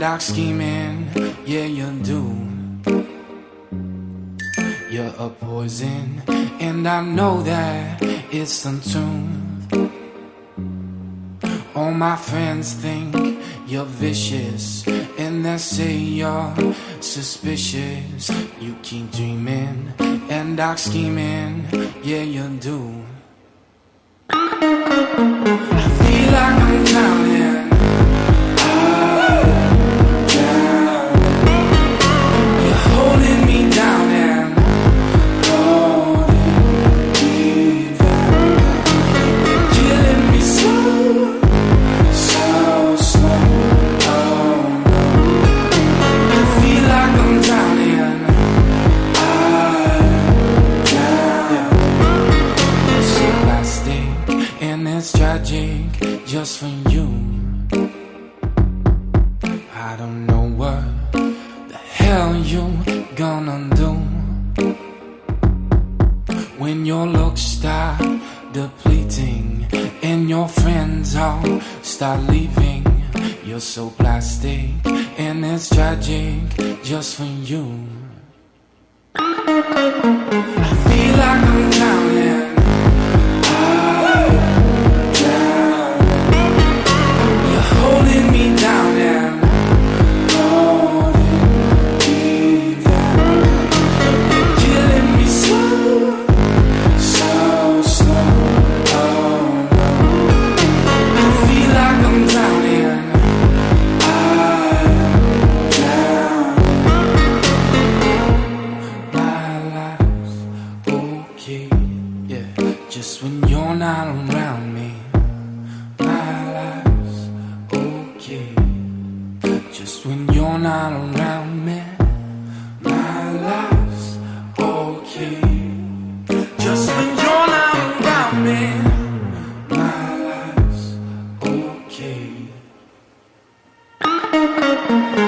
dark scheming, yeah you do. You're a poison, and I know that it's untuned. All my friends think you're vicious, and they say you're suspicious. You keep dreaming and dark scheming, yeah you do. I feel like I'm drowning. You're holding me down and holding me down. You're killing me slow, so slow. Oh no, I feel like I'm drowning. I'm drowning. You're so plastic and it's tragic just for you. I don't know what the hell you gonna do when your looks start depleting and your friends all start leaving. You're so plastic and it's tragic just for you. I feel like I'm drowning. You're holding me down and just when you're not around me, my life's okay. Just when you're not around me, my life's okay. Just when you're not around me, my life's okay.